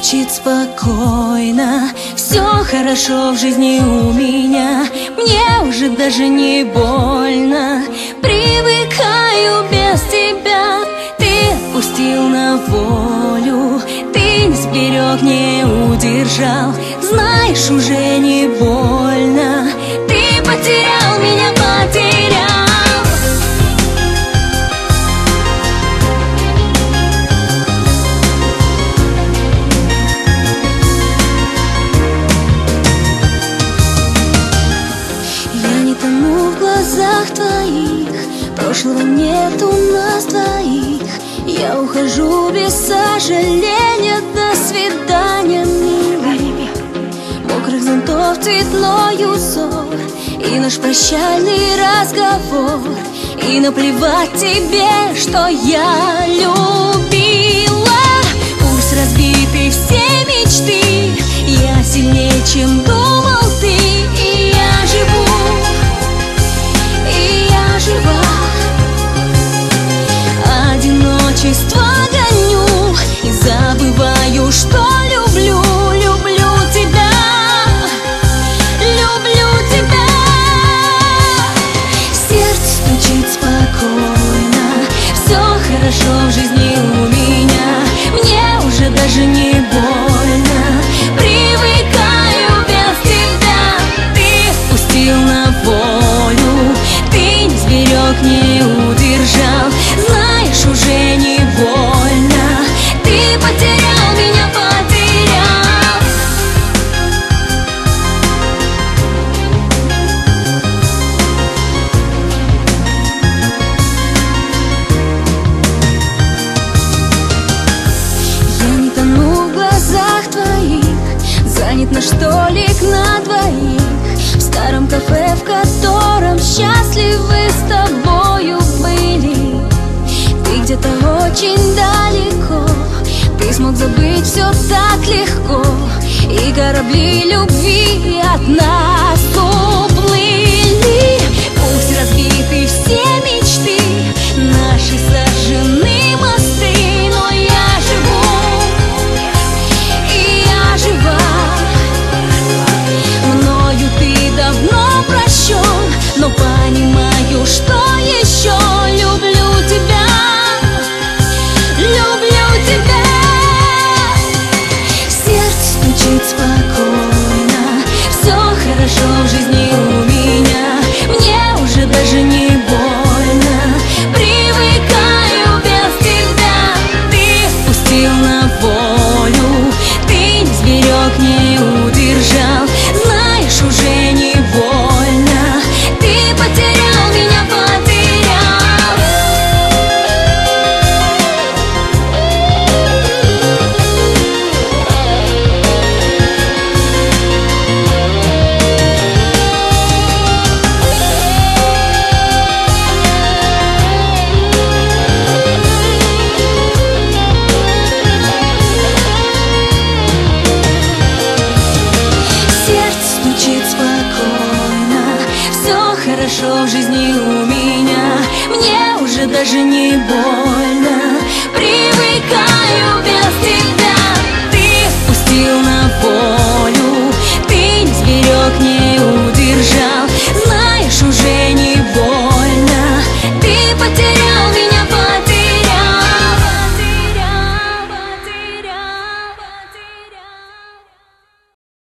стучит спокойно. Все хорошо в жизни у меня, мне уже даже не больно. Привыкаю без тебя, ты отпустил на волю. Ты не сберег, не удержал, знаешь, уже не больно. Ты потерял меня, потерял. В глазах твоих прошлого нет у нас двоих. Я ухожу без сожаления, до свидания, милый. Мокрых зонтов цветной узор и наш прощальный разговор. И наплевать тебе, что я любила. Пусть разбиты все мечты, я сильнее, чем думал ты. И я живу, одиночество гоню и забываю, что люблю, люблю тебя, люблю тебя. Сердце стучит спокойно, все хорошо в жизни у меня, мне уже даже не больно. Привыкаю без тебя, ты отпустил на волю. Ты не сберег, не удержал, знаешь, уже не больно. Ты потерял меня, потерял. Я не тону в глазах твоих, занят наш столик на двоих в старом кафе, в котором счастливы с тобою были. Ты где-то очень далеко, ты смог забыть все так легко, и корабли любви от нас уплыли. Пусть разбиты все мечты, наши сожжены мосты, но я живу, и я жива. Мною ты давно прощен, но понимаю, что еще люблю тебя, люблю тебя. Сердце стучит спокойно, все хорошо в жизни у меня, мне уже даже не больно. Привыкаю без тебя, ты отпустил на волю. Ты не сберег, не удержал, знаешь, уже не больно. Ты потерял меня, потерял. Сердце стучит спокойно, все хорошо в жизни у меня, мне уже даже не больно. Привыкаю без